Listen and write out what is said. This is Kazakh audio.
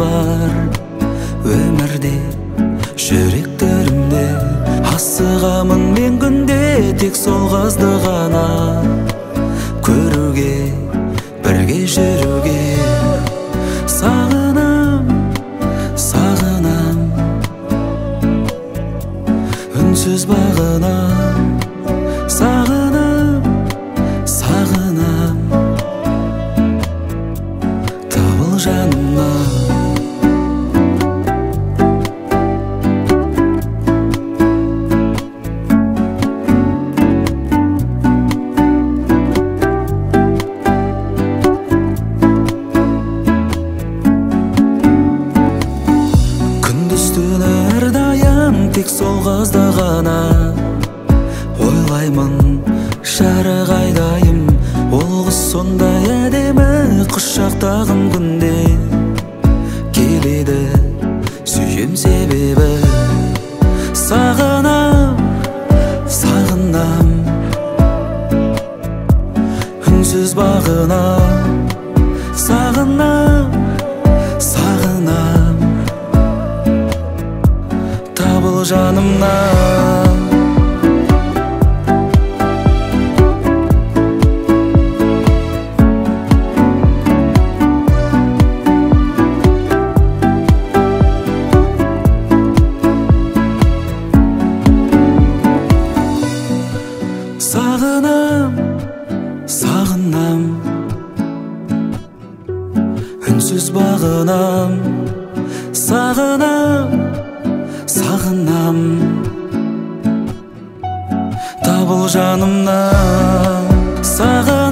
бар өмірде, жүректерімде. Асығамын мен күнде тек сол қызды ғана көруге, бірге жүруге. Сағынам, сағынам, үнсіз бағынам. Сағынам, сағынам, табыл жанымнан. Күндіз-түні әрдайым тек сол қызды ғана ойлаймын, жарық айдайым. Ол қыз сондай әдемі, құшақтағым күнде келеді, сүйем себебі. Сағынам, сағынам, үнсіз бағынам. Сағынам, сағынам, табыл жанымнан. Сағынам, сағынам, үнсіз бағынам. Сағынам, сағынам, табыл жанымнан. Сағынам.